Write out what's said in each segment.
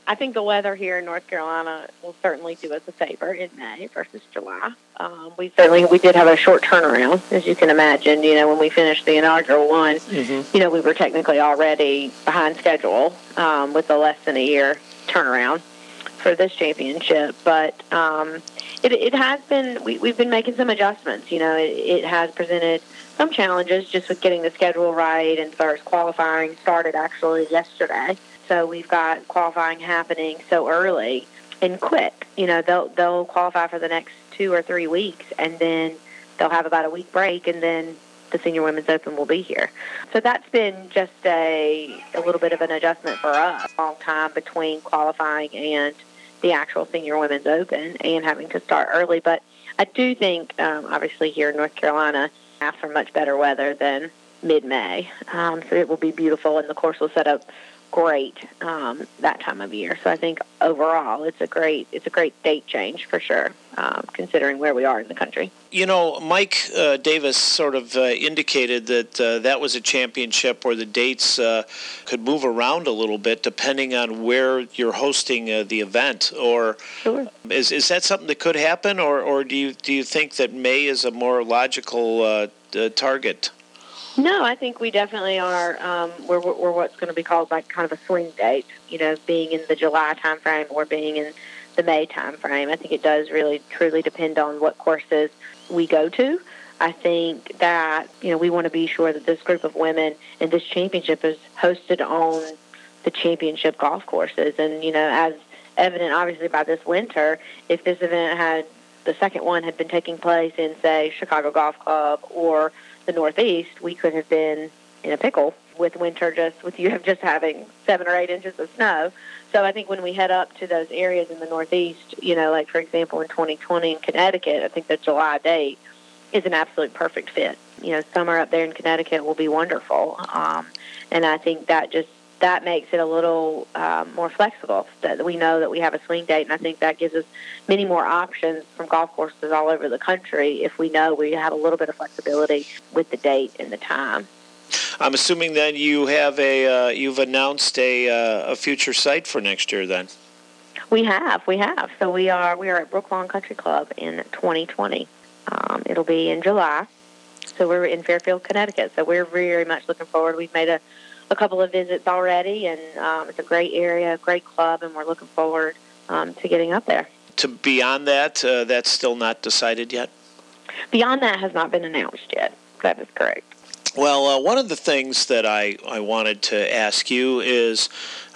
I think the weather here in North Carolina will certainly do us a favor in May versus July. We did have a short turnaround, as you can imagine. When we finished the inaugural one, we were technically already behind schedule with a less than a year turnaround for this championship. But it has been, we've been making some adjustments. It has presented some challenges just with getting the schedule right, and first qualifying started actually yesterday. So we've got qualifying happening so early and quick. They'll qualify for the next 2 or 3 weeks, and then they'll have about a week break, and then the Senior Women's Open will be here. So that's been just a little bit of an adjustment for us. A long time between qualifying and the actual Senior Women's Open and having to start early. But I do think, obviously here in North Carolina, after much better weather than mid-May. So it will be beautiful, and the course will set up great that time of year. So I think overall it's a great date change for sure, considering where we are in the country. Mike Davis sort of indicated that that was a championship where the dates could move around a little bit depending on where you're hosting the event. Or sure. Is that something that could happen, or do you think that May is a more logical target? No, I think we definitely are. We're what's going to be called like kind of a swing date, being in the July time frame or being in the May time frame. I think it does really truly depend on what courses we go to. I think that, we want to be sure that this group of women and this championship is hosted on the championship golf courses. And, as evident obviously by this winter, if this event the second one had been taking place in, say, Chicago Golf Club or the Northeast, we could have been in a pickle with winter, just having 7 or 8 inches of snow. So I think when we head up to those areas in the Northeast, like for example in 2020 in Connecticut, I think the July date is an absolute perfect fit. Summer up there in Connecticut will be wonderful, and I think that makes it a little more flexible, that we know that we have a swing date, and I think that gives us many more options from golf courses all over the country if we know we have a little bit of flexibility with the date and the time. I'm assuming then you have you've announced a future site for next year then. We have. So we are at Brooklawn Country Club in 2020. It'll be in July. So we're in Fairfield, Connecticut. So we're very much looking forward. We've made a couple of visits already, and it's a great area, great club, and we're looking forward to getting up there. Beyond that, that's still not decided yet? Beyond that has not been announced yet. That is correct. Well, one of the things that I wanted to ask you is,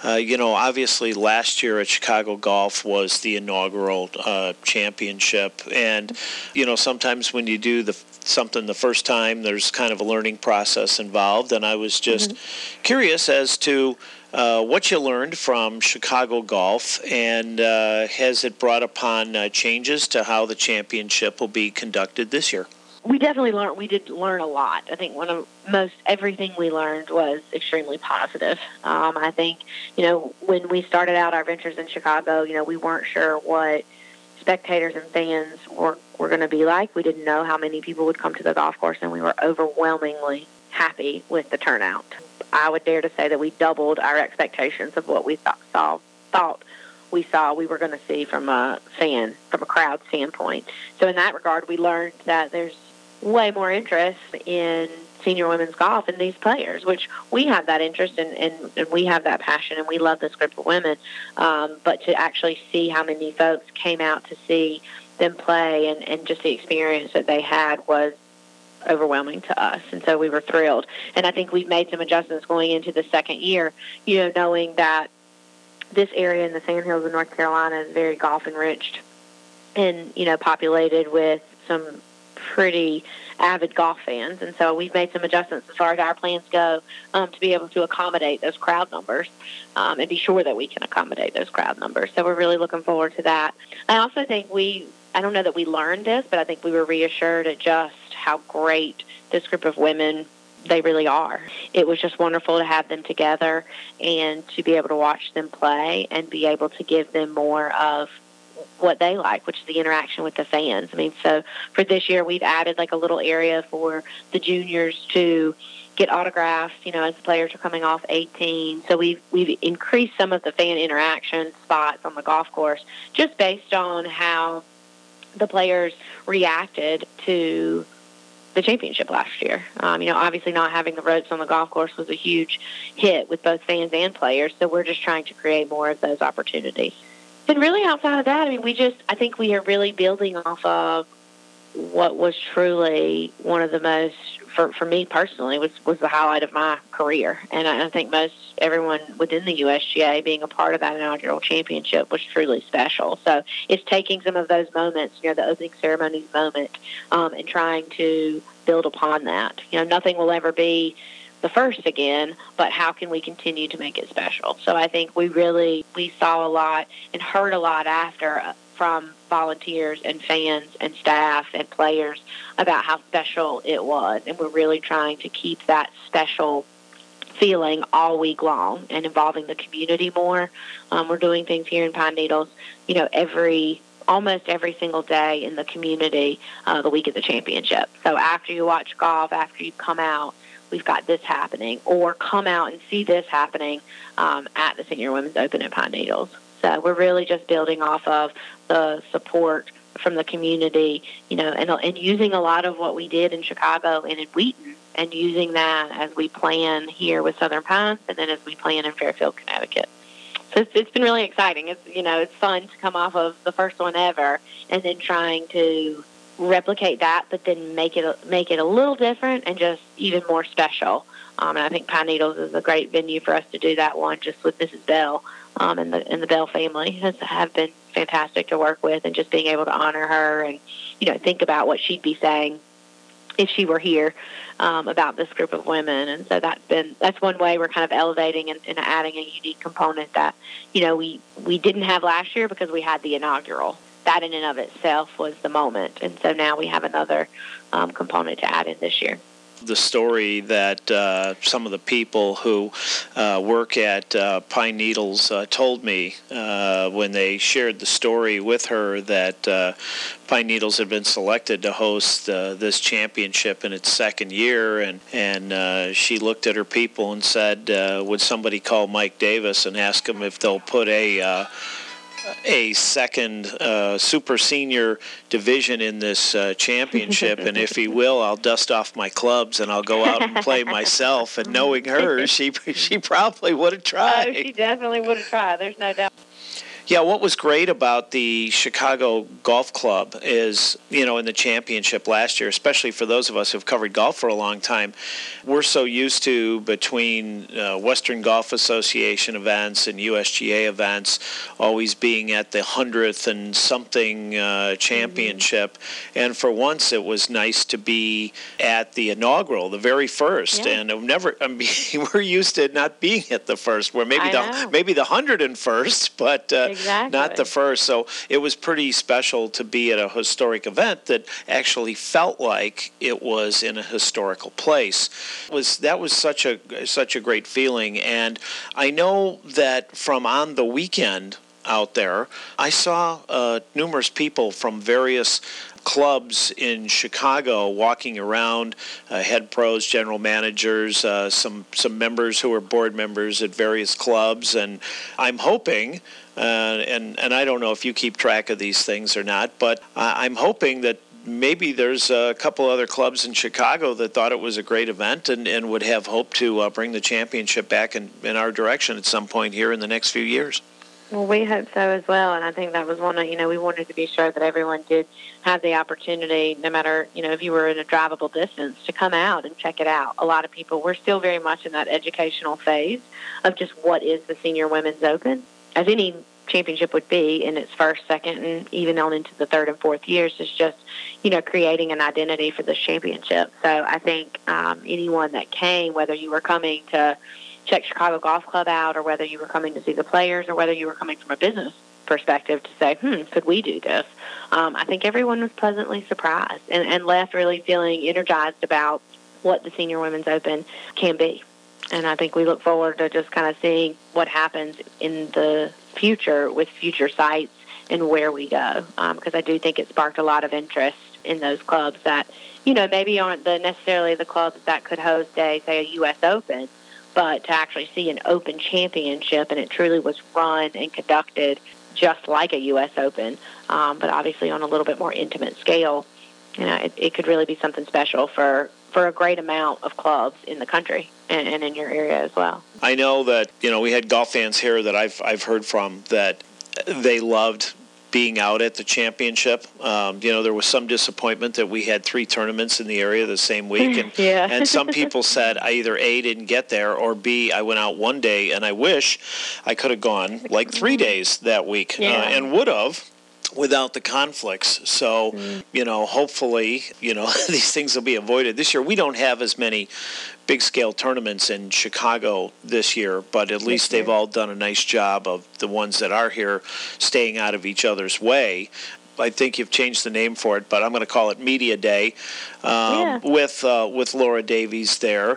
obviously last year at Chicago Golf was the inaugural championship. And, sometimes when you do something the first time, there's kind of a learning process involved. And I was just curious as to what you learned from Chicago Golf, and has it brought upon changes to how the championship will be conducted this year? We definitely learned. We did learn a lot. I think everything we learned was extremely positive. I think, when we started out our ventures in Chicago, we weren't sure what spectators and fans were going to be like. We didn't know how many people would come to the golf course, and we were overwhelmingly happy with the turnout. I would dare to say that we doubled our expectations of what we thought we were going to see from a crowd standpoint. So in that regard, we learned that there's way more interest in senior women's golf and these players, which we have that interest and we have that passion, and we love this group of women. But to actually see how many folks came out to see them play and just the experience that they had was overwhelming to us. And so we were thrilled. And I think we've made some adjustments going into the second year, knowing that this area in the Sandhills of North Carolina is very golf enriched and, populated with some pretty avid golf fans. And so we've made some adjustments as far as our plans go to be able to accommodate those crowd numbers and be sure that we can accommodate those crowd numbers. So we're really looking forward to that. I also think I don't know that we learned this, but I think we were reassured at just how great this group of women they really are. It was just wonderful to have them together and to be able to watch them play and be able to give them more of what they like, which is the interaction with the fans. I mean, so for this year, we've added like a little area for the juniors to get autographs, as the players are coming off 18. So we've increased some of the fan interaction spots on the golf course just based on how the players reacted to the championship last year. Obviously not having the ropes on the golf course was a huge hit with both fans and players, so we're just trying to create more of those opportunities. And really outside of that, I think we are really building off of what was truly one of the most, for me personally, was the highlight of my career. And I think most everyone within the USGA being a part of that inaugural championship was truly special. So it's taking some of those moments, the opening ceremonies moment, and trying to build upon that. Nothing will ever be the first again, but how can we continue to make it special? So I think we saw a lot and heard a lot from volunteers and fans and staff and players about how special it was. And we're really trying to keep that special feeling all week long and involving the community more. We're doing things here in Pine Needles, almost every single day in the community the week of the championship. So after you watch golf, after you come out, we've got this happening, or come out and see this happening at the Senior Women's Open at Pine Needles. So we're really just building off of the support from the community, and using a lot of what we did in Chicago and in Wheaton, and using that as we plan here with Southern Pines, and then as we plan in Fairfield, Connecticut. So it's been really exciting. It's fun to come off of the first one ever, and then trying to replicate that, but then make it a little different and just even more special. And I think Pine Needles is a great venue for us to do that one, just with Mrs. Bell. And the Bell family have been fantastic to work with, and just being able to honor her and, think about what she'd be saying if she were here about this group of women. And so that's one way we're kind of elevating and adding a unique component that, we didn't have last year because we had the inaugural. That in and of itself was the moment. And so now we have another component to add in this year. The story that some of the people who work at Pine Needles told me when they shared the story with her that Pine Needles had been selected to host this championship in its second year, and she looked at her people and said, would somebody call Mike Davis and ask him if they'll put a second super senior division in this championship, and if he will, I'll dust off my clubs and I'll go out and play myself. And knowing her, she probably would have tried. Oh, she definitely would have tried. There's no doubt. Yeah, what was great about the Chicago Golf Club is, in the championship last year, especially for those of us who've covered golf for a long time, we're so used to, between Western Golf Association events and USGA events, always being at the 100th and something championship. Mm-hmm. And for once, it was nice to be at the inaugural, the very first. Yeah. And we're used to not being at the first, where maybe the 101st, but exactly. Not the first. So it was pretty special to be at a historic event that actually felt like it was in a historical place. That was such a great feeling. And I know that from on the weekend out there, I saw numerous people from various clubs in Chicago walking around, head pros, general managers, some members who are board members at various clubs, and I'm hoping, and I don't know if you keep track of these things or not, but I'm hoping that maybe there's a couple other clubs in Chicago that thought it was a great event and would have hoped to bring the championship back in our direction at some point here in the next few years. Well, we hope so as well, and I think that was one of, we wanted to be sure that everyone did have the opportunity, no matter, if you were in a drivable distance, to come out and check it out. A lot of people, we're still very much in that educational phase of just what is the Senior Women's Open, as any championship would be in its first, second, and even on into the third and fourth years, is just, creating an identity for this championship. So I think anyone that came, whether you were coming to check Chicago Golf Club out, or whether you were coming to see the players, or whether you were coming from a business perspective to say, could we do this? I think everyone was pleasantly surprised and left really feeling energized about what the Senior Women's Open can be. And I think we look forward to just kind of seeing what happens in the future with future sites and where we go, because I do think it sparked a lot of interest in those clubs that, maybe aren't necessarily the clubs that could host say a U.S. Open, but to actually see an Open championship, and it truly was run and conducted just like a U.S. Open, but obviously on a little bit more intimate scale. It could really be something special for a great amount of clubs in the country and in your area as well. I know that, we had golf fans here that I've heard from that they loved being out at the championship. There was some disappointment that we had 3 tournaments in the area the same week. And, yeah. And some people said I either A, didn't get there, or B, I went out one day, and I wish I could have gone like 3 days that week and would have without the conflicts. So, hopefully, these things will be avoided. This year, we don't have as many big-scale tournaments in Chicago this year, but at least they've all done a nice job of the ones that are here staying out of each other's way. I think you've changed the name for it, but I'm going to call it Media Day with Laura Davies there.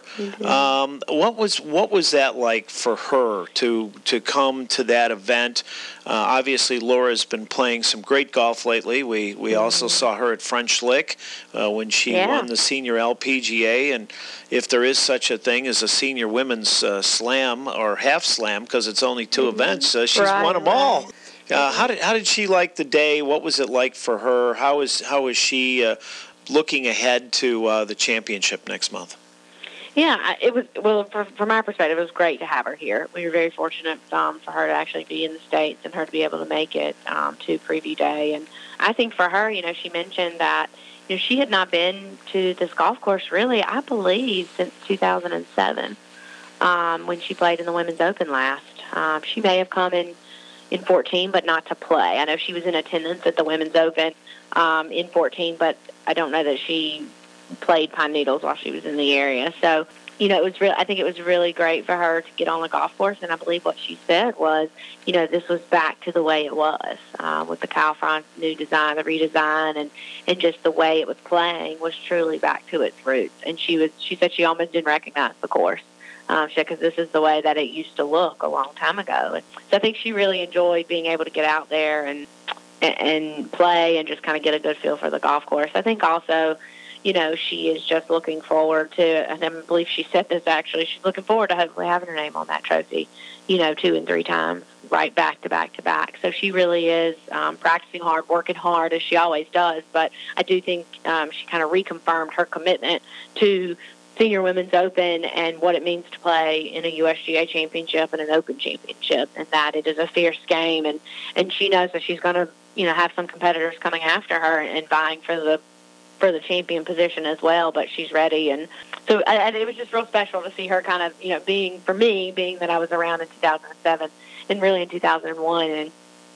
What was that like for her to come to that event? Obviously, Laura's been playing some great golf lately. We also saw her at French Lick when she won the Senior LPGA, and if there is such a thing as a Senior Women's Slam or Half Slam, because it's only 2 events, she's won them all. How did she like the day? What was it like for her? How is she looking ahead to the championship next month? Yeah, it was, well, from our perspective, it was great to have her here. We were very fortunate for her to actually be in the States and her to be able to make it to Preview Day. And I think for her, she mentioned that she had not been to this golf course really, I believe, since 2007 when she played in the Women's Open last. She may have come in 14, but not to play. I know she was in attendance at the Women's Open in 14, but I don't know that she played Pine Needles while she was in the area. So, it was I think it was really great for her to get on the golf course, and I believe what she said was, this was back to the way it was with the Kyle Franz new design, the redesign, and just the way it was playing was truly back to its roots. And she said she almost didn't recognize the course. Because this is the way that it used to look a long time ago. And so I think she really enjoyed being able to get out there and play and just kind of get a good feel for the golf course. I think also, she is just looking forward to, and I believe she said this actually, she's looking forward to hopefully having her name on that trophy, 2 and 3 times, right back to back to back. So she really is practicing hard, working hard, as she always does. But I do think she kind of reconfirmed her commitment to Senior Women's Open and what it means to play in a USGA championship and an Open championship, and that it is a fierce game, and she knows that she's going to have some competitors coming after her and vying for the champion position as well, but she's ready. And so it was just real special to see her kind of being that I was around in 2007 and really in 2001, and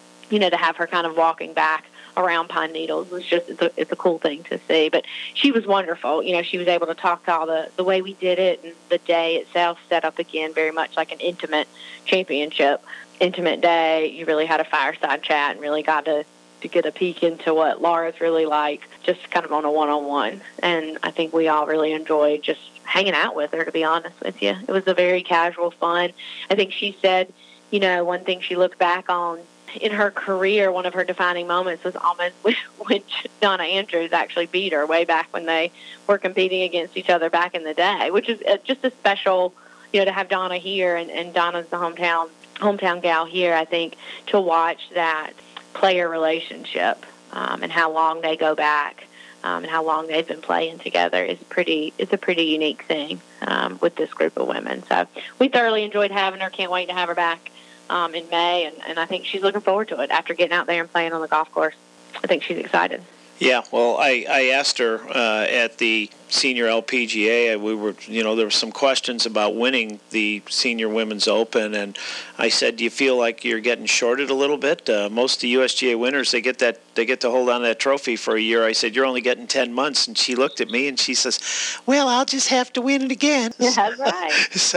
to have her kind of walking back around Pine Needles was just, it's a cool thing to see. But she was wonderful. She was able to talk to all the way we did it, and the day itself set up again very much like an intimate championship, intimate day. You really had a fireside chat and really got to get a peek into what Laura's really like, just kind of on a one-on-one. And I think we all really enjoyed just hanging out with her, to be honest with you. It was a very casual fun. I think she said, one thing she looked back on in her career, one of her defining moments was almost when Donna Andrews actually beat her way back when they were competing against each other back in the day, which is just a special, to have Donna here, and Donna's the hometown gal here. I think to watch that player relationship and how long they go back and how long they've been playing together is a pretty unique thing with this group of women. So we thoroughly enjoyed having her. Can't wait to have her back in May, and I think she's looking forward to it after getting out there and playing on the golf course. I think she's excited. Yeah, well, I asked her at the Senior LPGA. We were, there were some questions about winning the Senior Women's Open, and I said, "Do you feel like you're getting shorted a little bit? Most of the USGA winners, they get to hold on to that trophy for a year." I said, "You're only getting 10 months," and she looked at me and she says, "Well, I'll just have to win it again." Yeah, that's right.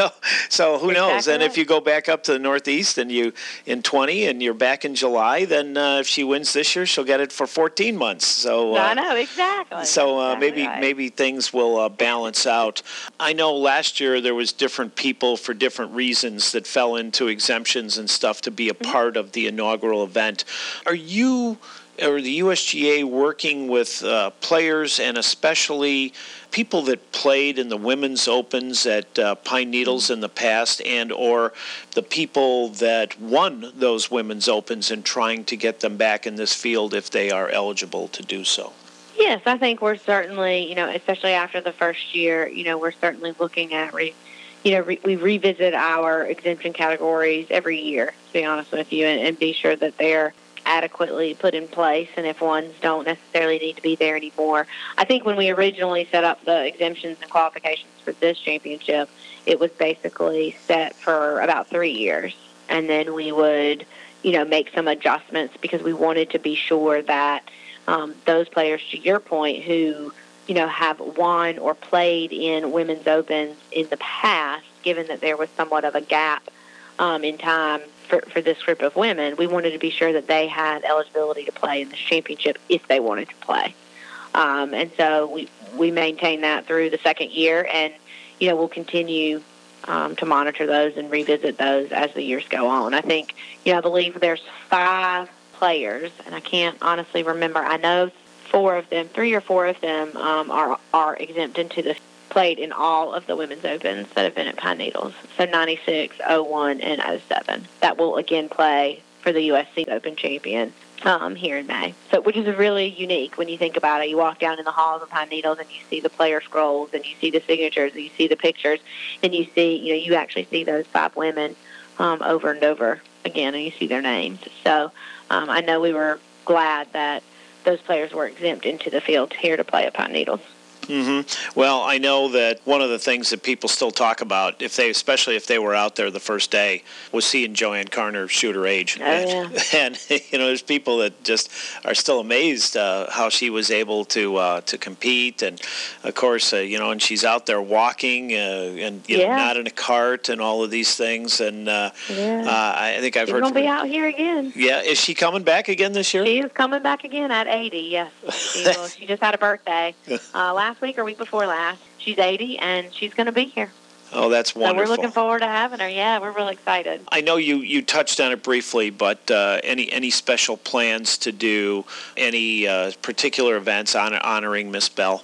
So who knows? And if you go back up to the Northeast and you in 20 and you're back in July, then if she wins this year, she'll get it for 14 months. So I know exactly. So exactly maybe things things will balance out. I know last year there was different people for different reasons that fell into exemptions and stuff to be a part of the inaugural event. Are you or the USGA working with players and especially people that played in the women's opens at Pine Needles in the past and or the people that won those women's opens and trying to get them back in this field if they are eligible to do so? Yes, I think we're certainly, especially after the first year, we're certainly looking at, we revisit our exemption categories every year, to be honest with you, and be sure that they're adequately put in place, and if ones don't necessarily need to be there anymore. I think when we originally set up the exemptions and qualifications for this championship, it was basically set for about 3 years, and then we would, make some adjustments because we wanted to be sure that those players, to your point, who, have won or played in women's opens in the past, given that there was somewhat of a gap in time for this group of women, we wanted to be sure that they had eligibility to play in this championship if they wanted to play. And so we maintain that through the second year, and, we'll continue to monitor those and revisit those as the years go on. I think, I believe there's 5 players, and I can't honestly remember. I know 3 or 4 of them are exempt into the played in all of the women's opens that have been at Pine Needles. So 96, 01, and 07. That will again play for the USC Open champion here in May. So, which is really unique when you think about it. You walk down in the halls of Pine Needles and you see the player scrolls and you see the signatures and you see the pictures and you see, you actually see those 5 women over and over again and you see their names. So I know we were glad that those players were exempt into the field here to play at Pine Needles. Mm-hmm. Well, I know that one of the things that people still talk about, especially if they were out there the first day, was seeing Joanne Carner shoot her age. Oh, yeah. And there's people that just are still amazed how she was able to compete. And, of course, and she's out there walking and not in a cart and all of these things. And I think I've heard... She's going to be out here again. Yeah. Is she coming back again this year? She is coming back again at 80, yes. She just had a birthday last week or week before last. She's 80, and she's going to be here. Oh, that's wonderful. So we're looking forward to having her. Yeah, we're really excited. I know you touched on it briefly, but any special plans to do any particular events honoring Miss Bell?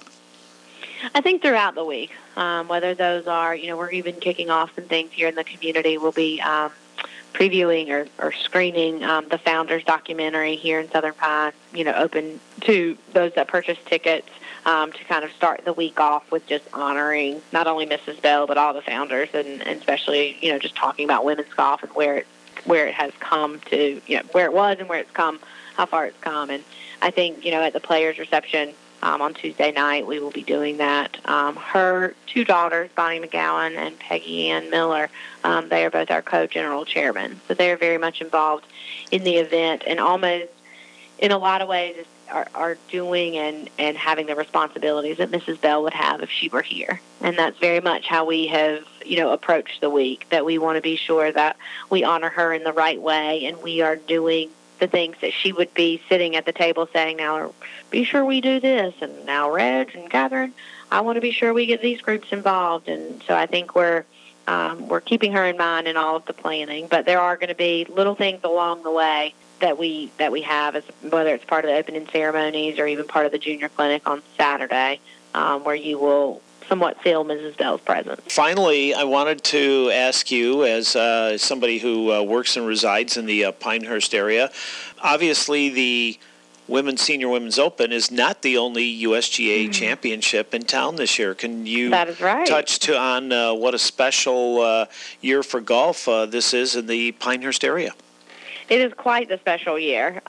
I think throughout the week, whether those are, we're even kicking off some things here in the community. We'll be previewing or screening the Founders documentary here in Southern Pine, open to those that purchase tickets. To kind of start the week off with just honoring not only Mrs. Bell but all the founders, and especially just talking about women's golf and where it has come to, where it was and where it's come, how far it's come. And I think at the players' reception on Tuesday night we will be doing that. Her 2 daughters, Bonnie McGowan and Peggy Ann Miller, they are both our co-general chairmen, so they are very much involved in the event and almost in a lot of ways are doing and having the responsibilities that Mrs. Bell would have if she were here. And that's very much how we have, approached the week, that we want to be sure that we honor her in the right way and we are doing the things that she would be sitting at the table saying, now be sure we do this, and now Reg and Catherine, I want to be sure we get these groups involved. And so I think we're keeping her in mind in all of the planning, but there are going to be little things along the way that we have, as whether it's part of the opening ceremonies or even part of the junior clinic on Saturday, where you will somewhat feel Mrs. Bell's presence. Finally, I wanted to ask you, as somebody who works and resides in the Pinehurst area, obviously the Senior Women's Open is not the only USGA championship in town this year. Can you touch on what a special year for golf this is in the Pinehurst area? It is quite the special year.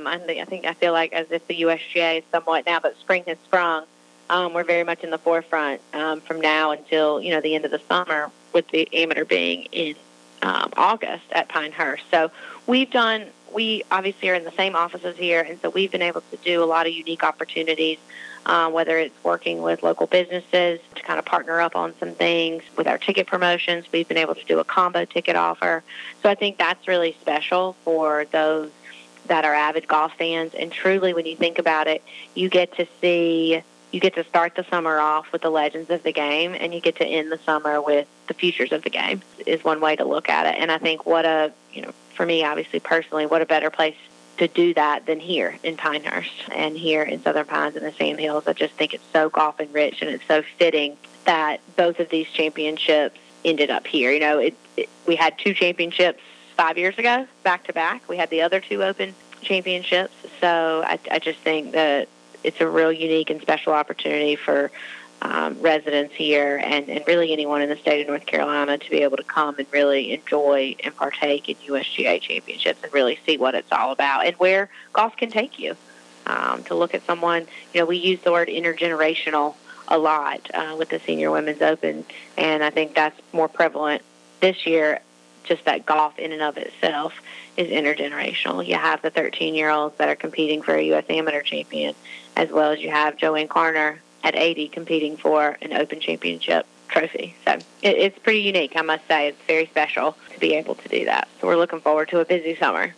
I feel like as if the USGA is somewhat, now that spring has sprung, we're very much in the forefront from now until the end of the summer, with the amateur being in August at Pinehurst. So we obviously are in the same offices here, and so we've been able to do a lot of unique opportunities, whether it's working with local businesses to kind of partner up on some things with our ticket promotions. We've been able to do a combo ticket offer. So I think that's really special for those that are avid golf fans. And truly, when you think about it, you get to see you get to start the summer off with the legends of the game, and you get to end the summer with the futures of the game, is one way to look at it. And I think for me, obviously, personally, what a better place to do that than here in Pinehurst and here in Southern Pines and the Sand Hills. I just think it's so golf enriched, and it's so fitting that both of these championships ended up here. We had 2 championships 5 years ago, back to back. We had the other 2 Open championships. So I just think that it's a real unique and special opportunity for residents here and really anyone in the state of North Carolina to be able to come and really enjoy and partake in USGA championships and really see what it's all about and where golf can take you. To look at someone, we use the word intergenerational a lot with the Senior Women's Open, and I think that's more prevalent this year, just that golf in and of itself is intergenerational. You have the 13-year-olds that are competing for a U.S. Amateur champion, as well as you have Joanne Carner at 80 competing for an Open Championship trophy. So it's pretty unique, I must say. It's very special to be able to do that. So we're looking forward to a busy summer.